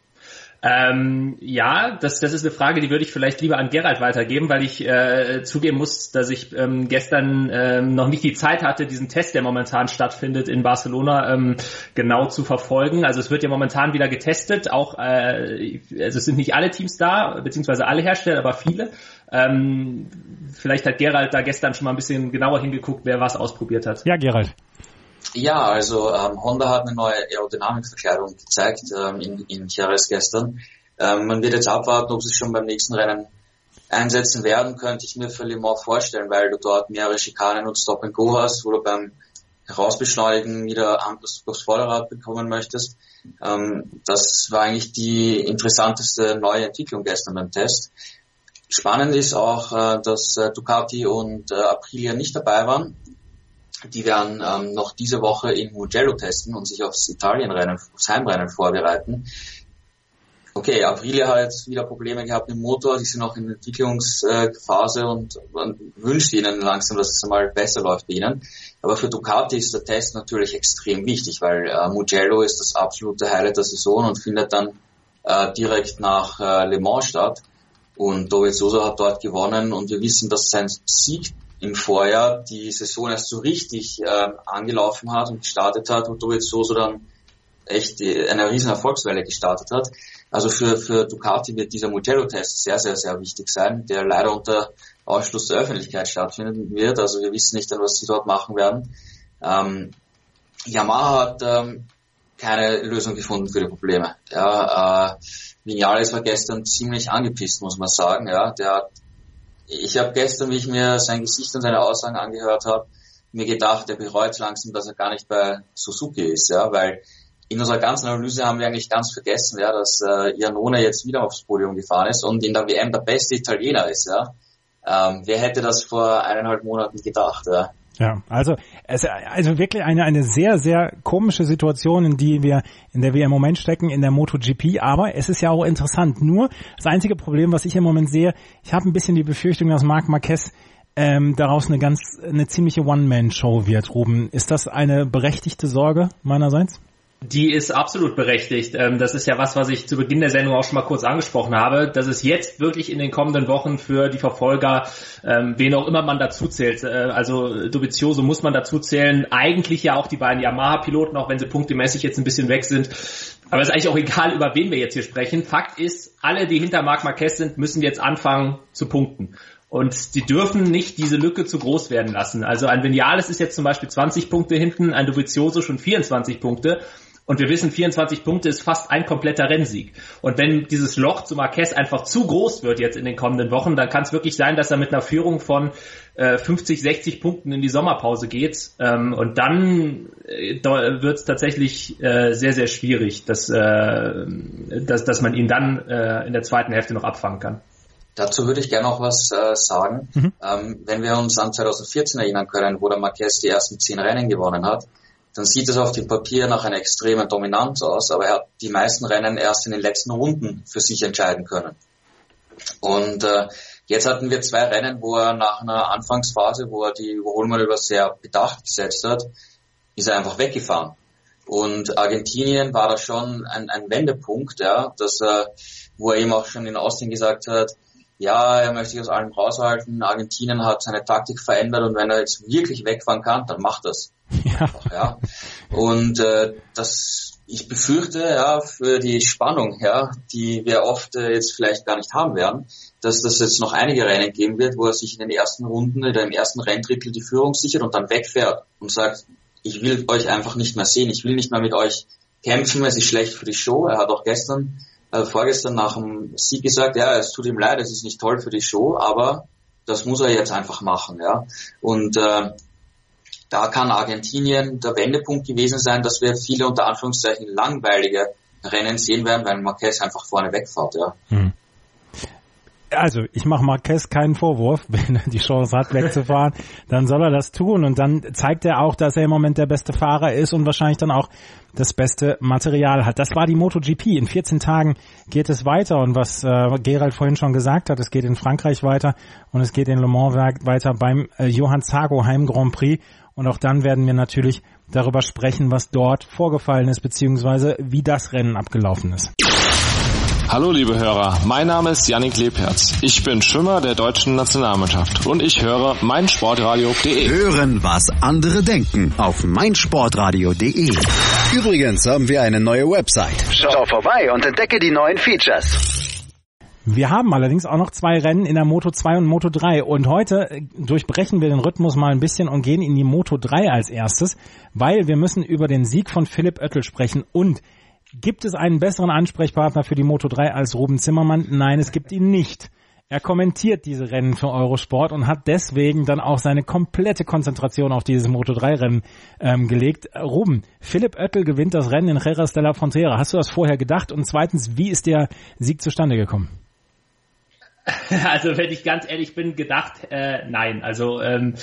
Ähm, ja, das, das ist eine Frage, die würde ich vielleicht lieber an Gerald weitergeben, weil ich äh, zugeben muss, dass ich ähm, gestern ähm, noch nicht die Zeit hatte, diesen Test, der momentan stattfindet in Barcelona, ähm, genau zu verfolgen. Also es wird ja momentan wieder getestet, auch äh, also es sind nicht alle Teams da, beziehungsweise alle Hersteller, aber viele. Ähm, vielleicht hat Gerald da gestern schon mal ein bisschen genauer hingeguckt, wer was ausprobiert hat. Ja, Gerald. Ja, also ähm, Honda hat eine neue Aerodynamikverkleidung gezeigt ähm, in, in Jerez gestern. Ähm, man wird jetzt abwarten, ob sie es schon beim nächsten Rennen einsetzen werden, könnte ich mir für Le Mans vorstellen, weil du dort mehrere Schikanen und Stop and Go hast, wo du beim Herausbeschleunigen wieder Ampels durchs Vorderrad bekommen möchtest. Ähm, das war eigentlich die interessanteste neue Entwicklung gestern beim Test. Spannend ist auch, äh, dass äh, Ducati und äh, Aprilia nicht dabei waren. Die werden ähm, noch diese Woche in Mugello testen und sich aufs Italienrennen, aufs Heimrennen vorbereiten. Okay, Aprilia hat jetzt wieder Probleme gehabt mit dem Motor, die sind noch in der Entwicklungsphase und man wünscht ihnen langsam, dass es einmal besser läuft bei ihnen. Aber für Ducati ist der Test natürlich extrem wichtig, weil äh, Mugello ist das absolute Highlight der Saison und findet dann äh, direkt nach äh, Le Mans statt. Und Dovizioso hat dort gewonnen und wir wissen, dass sein Sieg im Vorjahr die Saison erst so richtig äh, angelaufen hat und gestartet hat, wo Dovizioso dann echt die, eine riesen Erfolgswelle gestartet hat. Also für, für Ducati wird dieser Mugello-Test sehr, sehr, sehr wichtig sein, der leider unter Ausschluss der Öffentlichkeit stattfinden wird. Also wir wissen nicht, was sie dort machen werden. Ähm, Yamaha hat ähm, keine Lösung gefunden für die Probleme. Ja, äh, Vinales war gestern ziemlich angepisst, muss man sagen. Ja, der hat Ich habe gestern, wie ich mir sein Gesicht und seine Aussagen angehört habe, mir gedacht, er bereut langsam, dass er gar nicht bei Suzuki ist, ja, weil in unserer ganzen Analyse haben wir eigentlich ganz vergessen, ja, dass äh, Iannone jetzt wieder aufs Podium gefahren ist und in der W M der beste Italiener ist, ja. Ähm, wer hätte das vor eineinhalb Monaten gedacht, ja? Ja, also es, also wirklich eine eine sehr, sehr komische Situation, in die wir in der W M im Moment stecken, in der MotoGP, aber es ist ja auch interessant. Nur das einzige Problem, was ich im Moment sehe, ich habe ein bisschen die Befürchtung, dass Marc Marquez ähm, daraus eine ganz, eine ziemliche One-Man-Show wird, Ruben. Ist das eine berechtigte Sorge meinerseits? Die ist absolut berechtigt. Das ist ja was, was ich zu Beginn der Sendung auch schon mal kurz angesprochen habe, dass es jetzt wirklich in den kommenden Wochen für die Verfolger, wen auch immer man dazu zählt, also Dovizioso muss man dazu zählen, eigentlich ja auch die beiden Yamaha-Piloten, auch wenn sie punktemäßig jetzt ein bisschen weg sind. Aber es ist eigentlich auch egal, über wen wir jetzt hier sprechen. Fakt ist, alle, die hinter Marc Marquez sind, müssen jetzt anfangen zu punkten. Und die dürfen nicht diese Lücke zu groß werden lassen. Also ein Vinales ist jetzt zum Beispiel zwanzig Punkte hinten, ein Dovizioso schon vierundzwanzig Punkte. Und wir wissen, vierundzwanzig Punkte ist fast ein kompletter Rennsieg. Und wenn dieses Loch zu Marquez einfach zu groß wird jetzt in den kommenden Wochen, dann kann es wirklich sein, dass er mit einer Führung von äh, fünfzig, sechzig Punkten in die Sommerpause geht. Ähm, und dann äh, wird es tatsächlich äh, sehr, sehr schwierig, dass, äh, dass, dass man ihn dann äh, in der zweiten Hälfte noch abfangen kann. Dazu würde ich gerne noch was äh, sagen. Mhm. Ähm, wenn wir uns an zwanzig vierzehn erinnern können, wo der Marquez die ersten zehn Rennen gewonnen hat, dann sieht es auf dem Papier nach einer extremen Dominanz aus, aber er hat die meisten Rennen erst in den letzten Runden für sich entscheiden können. Und äh, jetzt hatten wir zwei Rennen, wo er nach einer Anfangsphase, wo er die Überholmanöver sehr bedacht gesetzt hat, ist er einfach weggefahren. Und Argentinien war da schon ein, ein Wendepunkt, ja, dass er, wo er eben auch schon in Austin gesagt hat, ja, er möchte sich aus allem raushalten. Argentinien hat seine Taktik verändert und wenn er jetzt wirklich wegfahren kann, dann macht das. Ja. ja. Und äh, das, ich befürchte, ja, für die Spannung, ja, die wir oft äh, jetzt vielleicht gar nicht haben werden, dass das jetzt noch einige Rennen geben wird, wo er sich in den ersten Runden oder im ersten Renndrittel die Führung sichert und dann wegfährt und sagt, ich will euch einfach nicht mehr sehen, ich will nicht mehr mit euch kämpfen, es ist schlecht für die Show. Er hat auch gestern Also vorgestern nach dem Sieg gesagt, ja, es tut ihm leid, es ist nicht toll für die Show, aber das muss er jetzt einfach machen, ja. Und äh, da kann Argentinien der Wendepunkt gewesen sein, dass wir viele unter Anführungszeichen langweilige Rennen sehen werden, weil Marquez einfach vorne wegfährt, ja. Hm. Also ich mache Marquez keinen Vorwurf, wenn er die Chance hat, wegzufahren, dann soll er das tun und dann zeigt er auch, dass er im Moment der beste Fahrer ist und wahrscheinlich dann auch das beste Material hat. Das war die MotoGP. In vierzehn Tagen geht es weiter und was äh, Gerald vorhin schon gesagt hat, es geht in Frankreich weiter und es geht in Le Mans weiter beim äh, Johann Zarco Heim Grand Prix und auch dann werden wir natürlich darüber sprechen, was dort vorgefallen ist, beziehungsweise wie das Rennen abgelaufen ist. Hallo liebe Hörer, mein Name ist Yannick Lebherz. Ich bin Schwimmer der deutschen Nationalmannschaft und ich höre meinsportradio punkt de. Hören, was andere denken auf meinsportradio punkt de. Übrigens haben wir eine neue Website. Schau vorbei und entdecke die neuen Features. Wir haben allerdings auch noch zwei Rennen in der Moto zwei und Moto drei und heute durchbrechen wir den Rhythmus mal ein bisschen und gehen in die Moto drei als erstes, weil wir müssen über den Sieg von Philipp Oettel sprechen und gibt es einen besseren Ansprechpartner für die Moto drei als Ruben Zimmermann? Nein, es gibt ihn nicht. Er kommentiert diese Rennen für Eurosport und hat deswegen dann auch seine komplette Konzentration auf dieses Moto drei Rennen ähm, gelegt. Ruben, Philipp Oettel gewinnt das Rennen in Jerez de la Frontera. Hast du das vorher gedacht? Und zweitens, wie ist der Sieg zustande gekommen? Also wenn ich ganz ehrlich bin, gedacht, äh, nein. Also ähm,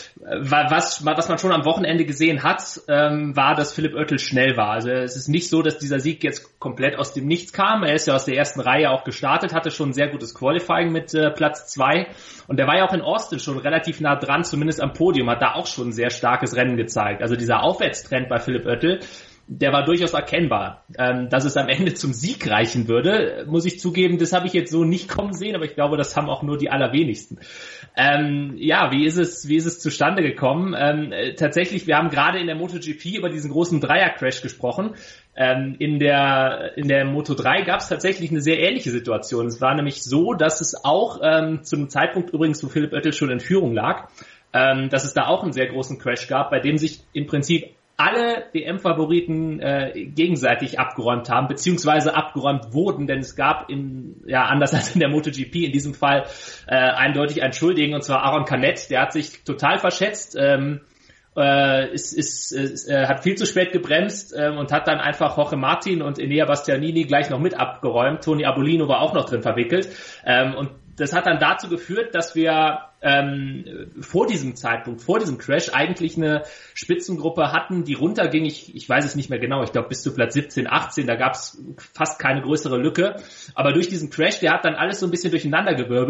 was, was man schon am Wochenende gesehen hat, ähm, war, dass Philipp Oettel schnell war. Also es ist nicht so, dass dieser Sieg jetzt komplett aus dem Nichts kam. Er ist ja aus der ersten Reihe auch gestartet, hatte schon ein sehr gutes Qualifying mit äh, Platz zwei. Und er war ja auch in Austin schon relativ nah dran, zumindest am Podium, hat da auch schon ein sehr starkes Rennen gezeigt. Also dieser Aufwärtstrend bei Philipp Oettel, der war durchaus erkennbar. Ähm, dass es am Ende zum Sieg reichen würde, muss ich zugeben, das habe ich jetzt so nicht kommen sehen, aber ich glaube, das haben auch nur die allerwenigsten. Ähm, ja, wie ist es, wie ist es zustande gekommen? Ähm, äh, tatsächlich, wir haben gerade in der MotoGP über diesen großen Dreier-Crash gesprochen. Ähm, in der, in der Moto drei gab es tatsächlich eine sehr ähnliche Situation. Es war nämlich so, dass es auch ähm, zu einem Zeitpunkt übrigens, wo Philipp Oettel schon in Führung lag, ähm, dass es da auch einen sehr großen Crash gab, bei dem sich im Prinzip alle D M-Favoriten äh, gegenseitig abgeräumt haben, beziehungsweise abgeräumt wurden, denn es gab in, ja, anders als in der MotoGP, in diesem Fall äh, eindeutig einen Schuldigen, und zwar Aaron Canet, der hat sich total verschätzt, ähm, äh, ist, ist, ist, äh, hat viel zu spät gebremst äh, und hat dann einfach Jorge Martin und Enea Bastianini gleich noch mit abgeräumt. Tony Arbolino war auch noch drin verwickelt. Ähm, und das hat dann dazu geführt, dass wir ähm, vor diesem Zeitpunkt, vor diesem Crash eigentlich eine Spitzengruppe hatten, die runterging, ich, ich weiß es nicht mehr genau, ich glaube bis zu Platz siebzehn, achtzehn, da gab es fast keine größere Lücke. Aber durch diesen Crash, der hat dann alles so ein bisschen durcheinander gewirbelt.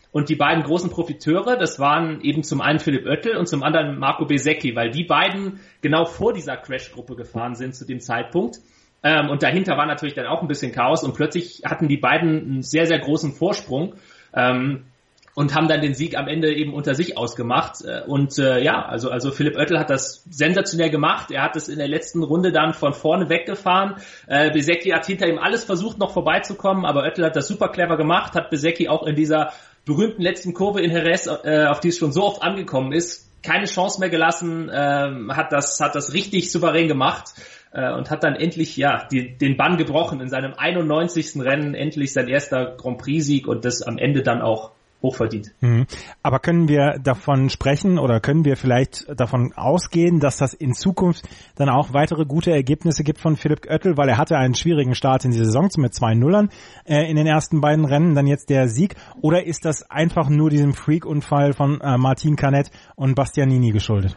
Und die beiden großen Profiteure, das waren eben zum einen Philipp Oettel und zum anderen Marco Bezzecchi, weil die beiden genau vor dieser Crash-Gruppe gefahren sind zu dem Zeitpunkt. Ähm, und dahinter war natürlich dann auch ein bisschen Chaos und plötzlich hatten die beiden einen sehr, sehr großen Vorsprung. Ähm, und haben dann den Sieg am Ende eben unter sich ausgemacht. Und äh, ja, also also Philipp Oettel hat das sensationell gemacht. Er hat es in der letzten Runde dann von vorne weggefahren. Äh, Bezzecchi hat hinter ihm alles versucht, noch vorbeizukommen, aber Oettel hat das super clever gemacht, hat Bezzecchi auch in dieser berühmten letzten Kurve in Jerez, äh, auf die es schon so oft angekommen ist, keine Chance mehr gelassen, äh, hat das hat das richtig souverän gemacht. Und hat dann endlich ja die, den Bann gebrochen in seinem einundneunzigsten Rennen, endlich sein erster Grand Prix-Sieg und das am Ende dann auch hochverdient. Mhm. Aber können wir davon sprechen oder können wir vielleicht davon ausgehen, dass das in Zukunft dann auch weitere gute Ergebnisse gibt von Philipp Oettel, weil er hatte einen schwierigen Start in die Saison mit zwei Nullern äh, in den ersten beiden Rennen, dann jetzt der Sieg, oder ist das einfach nur diesem Freak-Unfall von äh, Martin Canet und Bastianini geschuldet?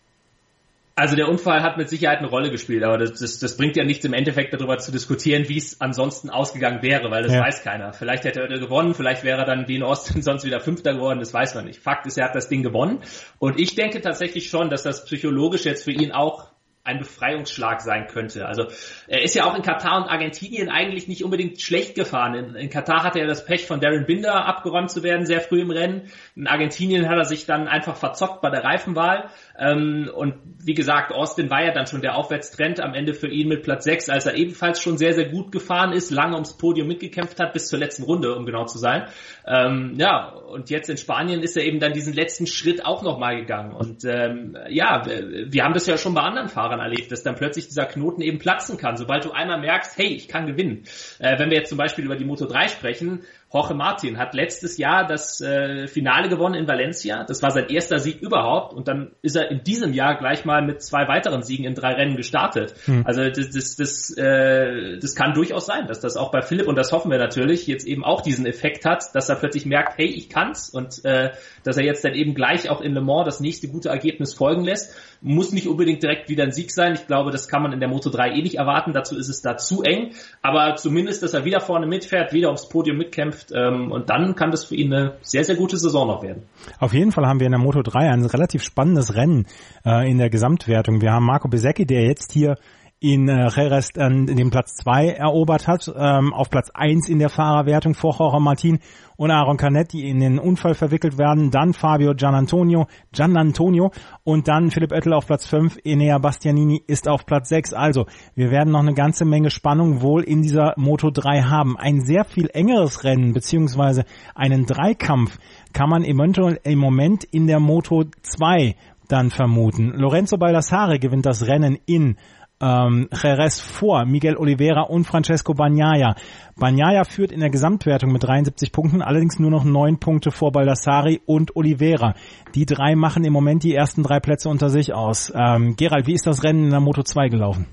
Also der Unfall hat mit Sicherheit eine Rolle gespielt, aber das, das, das bringt ja nichts im Endeffekt darüber zu diskutieren, wie es ansonsten ausgegangen wäre, weil das ja. weiß keiner. Vielleicht hätte er gewonnen, vielleicht wäre er dann wie in Austin sonst wieder Fünfter geworden, das weiß man nicht. Fakt ist, er hat das Ding gewonnen und ich denke tatsächlich schon, dass das psychologisch jetzt für ihn auch ein Befreiungsschlag sein könnte. Also er ist ja auch in Katar und Argentinien eigentlich nicht unbedingt schlecht gefahren. In, in Katar hatte er das Pech, von Darren Binder abgeräumt zu werden, sehr früh im Rennen. In Argentinien hat er sich dann einfach verzockt bei der Reifenwahl. Ähm, und wie gesagt, Austin war ja dann schon der Aufwärtstrend am Ende für ihn mit Platz sechs, als er ebenfalls schon sehr, sehr gut gefahren ist, lange ums Podium mitgekämpft hat, bis zur letzten Runde, um genau zu sein. Ähm, ja, und jetzt in Spanien ist er eben dann diesen letzten Schritt auch nochmal gegangen. Und ähm, ja, wir haben das ja schon bei anderen Fahrern erlebt, dass dann plötzlich dieser Knoten eben platzen kann, sobald du einmal merkst, hey, ich kann gewinnen. Äh, wenn wir jetzt zum Beispiel über die Moto drei sprechen, Jorge Martin hat letztes Jahr das äh, Finale gewonnen in Valencia. Das war sein erster Sieg überhaupt und dann ist er in diesem Jahr gleich mal mit zwei weiteren Siegen in drei Rennen gestartet. Hm. Also das, das, das, äh, das kann durchaus sein, dass das auch bei Philipp, und das hoffen wir natürlich, jetzt eben auch diesen Effekt hat, dass er plötzlich merkt, hey, ich kann's, und äh, dass er jetzt dann eben gleich auch in Le Mans das nächste gute Ergebnis folgen lässt. Muss nicht unbedingt direkt wieder ein Sieg sein. Ich glaube, das kann man in der Moto drei eh nicht erwarten. Dazu ist es da zu eng. Aber zumindest, dass er wieder vorne mitfährt, wieder aufs Podium mitkämpft. Ähm, und dann kann das für ihn eine sehr, sehr gute Saison noch werden. Auf jeden Fall haben wir in der Moto drei ein relativ spannendes Rennen äh, in der Gesamtwertung. Wir haben Marco Bezzecchi, der jetzt hier in äh, Jerez äh, den Platz zwei erobert hat, ähm, auf Platz eins in der Fahrerwertung vor Jorge Martin und Aaron Canet, die in den Unfall verwickelt werden, dann Fabio Gianantonio, Gianantonio und dann Philipp Oettel auf Platz fünf, Enea Bastianini ist auf Platz sechs. Also, wir werden noch eine ganze Menge Spannung wohl in dieser Moto drei haben. Ein sehr viel engeres Rennen, beziehungsweise einen Dreikampf kann man eventuell im Moment in der Moto zwei dann vermuten. Lorenzo Baldassarri gewinnt das Rennen in Ähm, Jerez vor Miguel Oliveira und Francesco Bagnaia. Bagnaia führt in der Gesamtwertung mit dreiundsiebzig Punkten, allerdings nur noch neun Punkte vor Baldassarri und Oliveira. Die drei machen im Moment die ersten drei Plätze unter sich aus. Ähm, Gerald, wie ist das Rennen in der Moto zwei gelaufen?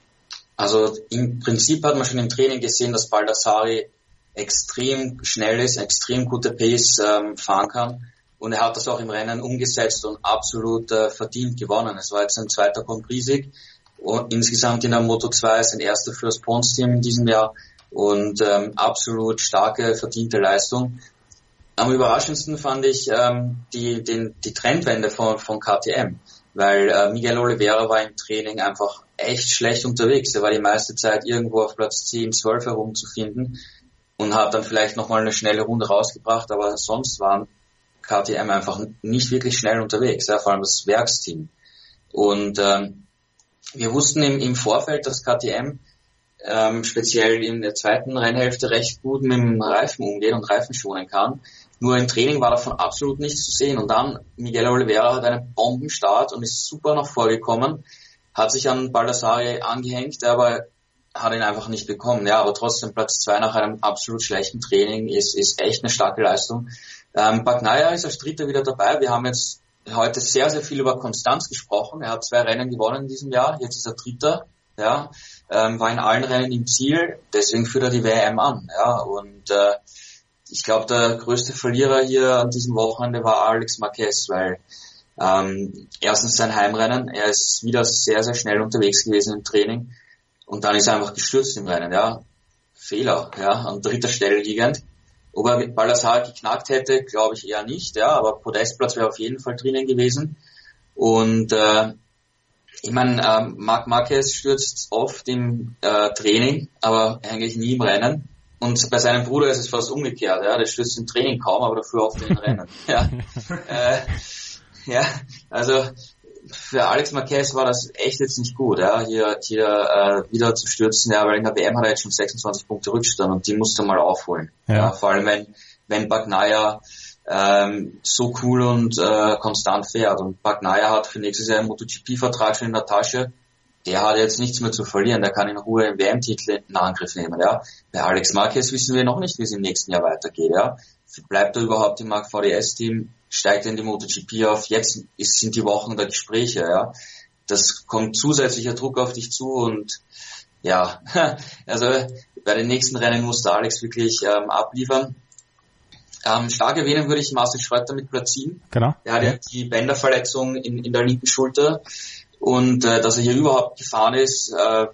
Also im Prinzip hat man schon im Training gesehen, dass Baldassarri extrem schnell ist, extrem gute Pace ähm, fahren kann. Und er hat das auch im Rennen umgesetzt und absolut äh, verdient gewonnen. Es war jetzt sein zweiter Grand Prix-Sieg. Und insgesamt in der Moto zwei sein erster für das Pons-Team in diesem Jahr und ähm, absolut starke, verdiente Leistung. Am überraschendsten fand ich ähm, die, den, die Trendwende von, von K T M, weil äh, Miguel Oliveira war im Training einfach echt schlecht unterwegs. Er war die meiste Zeit irgendwo auf Platz zehn, zwölf herumzufinden und hat dann vielleicht nochmal eine schnelle Runde rausgebracht, aber sonst waren K T M einfach nicht wirklich schnell unterwegs, ja, vor allem das Werksteam. Und ähm, wir wussten im, im Vorfeld, dass K T M ähm, speziell in der zweiten Rennhälfte recht gut mit dem Reifen umgeht und Reifen schonen kann. Nur im Training war davon absolut nichts zu sehen. Und dann, Miguel Oliveira hat einen Bombenstart und ist super nach vorgekommen, hat sich an Baldassarri angehängt, aber hat ihn einfach nicht bekommen. Ja, aber trotzdem Platz zwei nach einem absolut schlechten Training ist, ist echt eine starke Leistung. Ähm, Bagnaia ist als Dritter wieder dabei. Wir haben jetzt heute sehr, sehr viel über Konstanz gesprochen. Er hat zwei Rennen gewonnen in diesem Jahr. Jetzt ist er Dritter, ja, ähm, war in allen Rennen im Ziel. Deswegen führt er die W M an, ja. Und äh, ich glaube, der größte Verlierer hier an diesem Wochenende war Alex Marquez, weil ähm, erstens sein Heimrennen, er ist wieder sehr, sehr schnell unterwegs gewesen im Training und dann ist er einfach gestürzt im Rennen, ja. Fehler, ja, an dritter Stelle liegend. Ob er mit Baldassarre geknackt hätte, glaube ich eher nicht, ja, aber Podestplatz wäre auf jeden Fall drinnen gewesen. Und äh, ich meine, äh, Marc Marquez stürzt oft im äh, Training, aber eigentlich nie im Rennen. Und bei seinem Bruder ist es fast umgekehrt, ja, der stürzt im Training kaum, aber dafür oft in den Rennen. Ja, äh, ja, also für Alex Marquez war das echt jetzt nicht gut, ja, hier, hier äh, wieder zu stürzen, ja, weil in der W M hat er jetzt schon sechsundzwanzig Punkte Rückstand und die musste mal aufholen. Ja. Ja, vor allem wenn wenn Bagnaia ähm, so cool und äh, konstant fährt. Und Bagnaia hat für nächstes Jahr einen MotoGP-Vertrag schon in der Tasche. Der hat jetzt nichts mehr zu verlieren, der kann in Ruhe einen W M-Titel in Angriff nehmen, ja. Bei Alex Marquez wissen wir noch nicht, wie es im nächsten Jahr weitergeht, ja. Bleibt er überhaupt im Marc V D S-Team, steigt er in die MotoGP auf, jetzt ist, sind die Wochen der Gespräche, ja. Das kommt zusätzlicher Druck auf dich zu und, ja, also, bei den nächsten Rennen muss der Alex wirklich, ähm, abliefern. Ähm, stark erwähnen würde ich Marcel Schrötter mit Platz sieben. Genau. Der hat ja die Bänderverletzung in, in der linken Schulter. Und äh, dass er hier überhaupt gefahren ist, äh,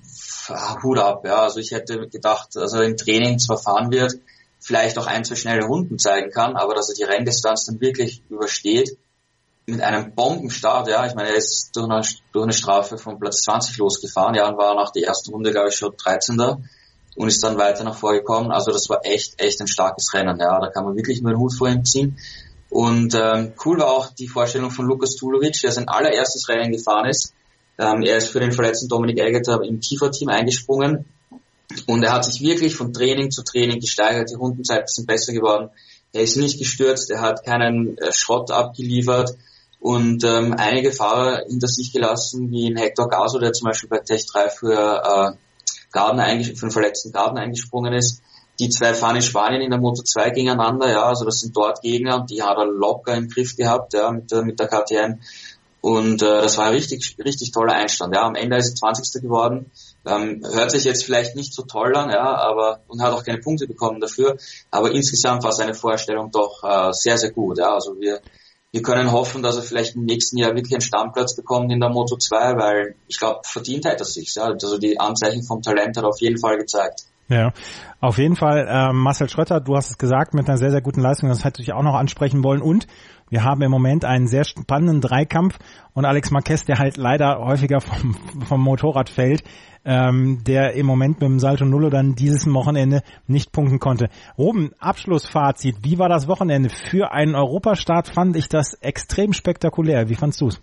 Hut ab, ja. Also ich hätte gedacht, dass er im Training zwar fahren wird, vielleicht auch ein, zwei schnelle Runden zeigen kann, aber dass er die Renndistanz dann wirklich übersteht, mit einem Bombenstart, ja. Ich meine, er ist durch eine, durch eine Strafe von Platz zwanzig losgefahren, ja, und war nach der ersten Runde, glaube ich, schon dreizehnter und ist dann weiter nach vorgekommen. Also das war echt, echt ein starkes Rennen, ja. Da kann man wirklich nur den Hut vor ihm ziehen. Und ähm, cool war auch die Vorstellung von Lukas Tulovic, der sein allererstes Rennen gefahren ist. Ähm, er ist für den verletzten Dominik Egeter im Kiefer-Team eingesprungen und er hat sich wirklich von Training zu Training gesteigert, die Rundenzeit sind besser geworden. Er ist nicht gestürzt, er hat keinen äh, Schrott abgeliefert und ähm, einige Fahrer hinter sich gelassen, wie in Hector Gaso, der zum Beispiel bei Tech drei für, äh, Gardner einges- für den verletzten Gardner eingesprungen ist. Die zwei fahren in Spanien in der Moto zwei gegeneinander, ja, also das sind dort Gegner und die hat er locker im Griff gehabt, ja, mit der, mit der K T M. Und äh, das war ein richtig, richtig toller Einstand, ja. Am Ende ist er zwanzigster geworden. Ähm, hört sich jetzt vielleicht nicht so toll an, ja, aber und hat auch keine Punkte bekommen dafür. Aber insgesamt war seine Vorstellung doch äh, sehr, sehr gut, ja. Also wir wir können hoffen, dass er vielleicht im nächsten Jahr wirklich einen Stammplatz bekommt in der Moto zwei, weil ich glaube, verdient hätte er sich, ja. Also die Anzeichen vom Talent hat er auf jeden Fall gezeigt. Ja, auf jeden Fall, äh, Marcel Schrötter, du hast es gesagt, mit einer sehr, sehr guten Leistung, das hätte ich auch noch ansprechen wollen und wir haben im Moment einen sehr spannenden Dreikampf und Alex Marquez, der halt leider häufiger vom, vom Motorrad fällt, ähm, der im Moment mit dem Salto Nullo dann dieses Wochenende nicht punkten konnte. Ruben, Abschlussfazit, wie war das Wochenende? Für einen Europastart fand ich das extrem spektakulär. Wie fandst du's?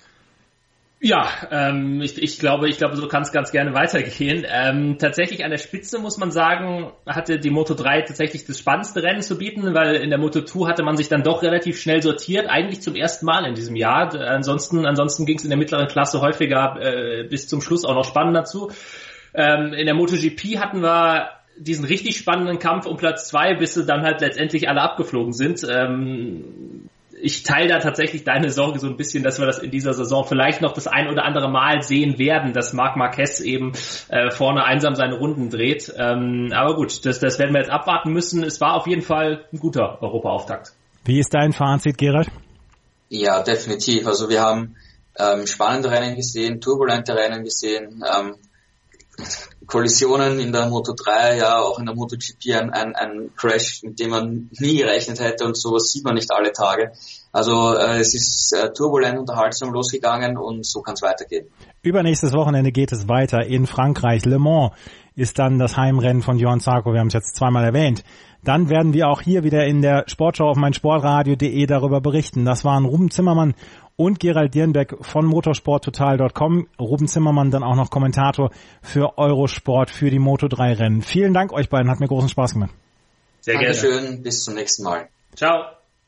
Ja, ähm, ich, ich glaube, ich glaube, so kann es ganz gerne weitergehen. Ähm, tatsächlich an der Spitze muss man sagen, hatte die Moto drei tatsächlich das spannendste Rennen zu bieten, weil in der Moto zwei hatte man sich dann doch relativ schnell sortiert, eigentlich zum ersten Mal in diesem Jahr. Ansonsten, ansonsten ging es in der mittleren Klasse häufiger äh, bis zum Schluss auch noch spannender zu. Ähm, in der MotoGP hatten wir diesen richtig spannenden Kampf um Platz zwei, bis sie dann halt letztendlich alle abgeflogen sind. Ähm, Ich teile da tatsächlich deine Sorge so ein bisschen, dass wir das in dieser Saison vielleicht noch das ein oder andere Mal sehen werden, dass Marc Marquez eben äh, vorne einsam seine Runden dreht. Ähm, aber gut, das, das werden wir jetzt abwarten müssen. Es war auf jeden Fall ein guter Europaauftakt. Wie ist dein Fazit, Gerald? Ja, definitiv. Also wir haben ähm, spannende Rennen gesehen, turbulente Rennen gesehen, ähm, Kollisionen in der Moto drei, ja, auch in der MotoGP ein, ein, ein Crash, mit dem man nie gerechnet hätte und sowas sieht man nicht alle Tage. Also äh, es ist äh, turbulent, unterhaltsam losgegangen und so kann es weitergehen. Übernächstes Wochenende geht es weiter in Frankreich. Le Mans ist dann das Heimrennen von Johann Zarco, wir haben es jetzt zweimal erwähnt. Dann werden wir auch hier wieder in der Sportschau auf meinsportradio punkt de darüber berichten. Das waren Ruben Zimmermann und Gerald Dierenbeck von motorsporttotal punkt com. Ruben Zimmermann dann auch noch Kommentator für Eurosport für die Moto drei Rennen. Vielen Dank euch beiden, hat mir großen Spaß gemacht. Sehr gerne. Dankeschön, bis zum nächsten Mal. Ciao.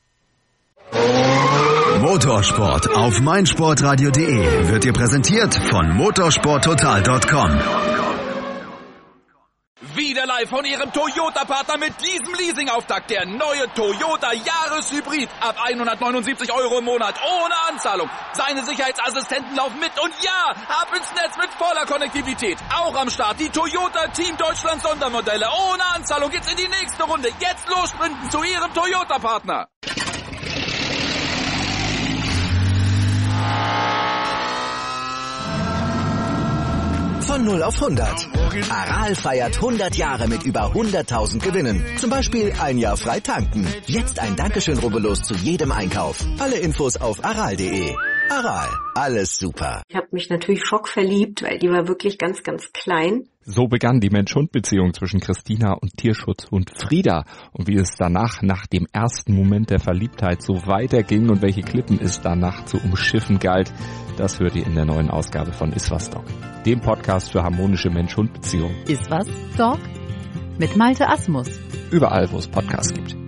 Motorsport auf meinsportradio punkt de wird dir präsentiert von motorsporttotal punkt com. Wieder live von Ihrem Toyota-Partner mit diesem Leasing-Auftakt. Der neue Toyota Jahreshybrid. Ab hundertneunundsiebzig Euro im Monat. Ohne Anzahlung. Seine Sicherheitsassistenten laufen mit. Und ja, ab ins Netz mit voller Konnektivität. Auch am Start die Toyota Team Deutschland Sondermodelle. Ohne Anzahlung geht's in die nächste Runde. Jetzt los sprinten zu Ihrem Toyota-Partner. Von null auf hundert. Aral feiert hundert Jahre mit über hunderttausend Gewinnen. Zum Beispiel ein Jahr frei tanken. Jetzt ein Dankeschön, rubbellos zu jedem Einkauf. Alle Infos auf aral punkt de. Aral, alles super. Ich habe mich natürlich schockverliebt, weil die war wirklich ganz, ganz klein. So begann die Mensch-Hund-Beziehung zwischen Christina und Tierschutzhund Frieda. Und wie es danach, nach dem ersten Moment der Verliebtheit, so weiterging und welche Klippen es danach zu umschiffen galt, das hört ihr in der neuen Ausgabe von Iswas Dog, dem Podcast für harmonische Mensch-Hund-Beziehungen. Iswas Dog mit Malte Asmus. Überall, wo es Podcasts gibt.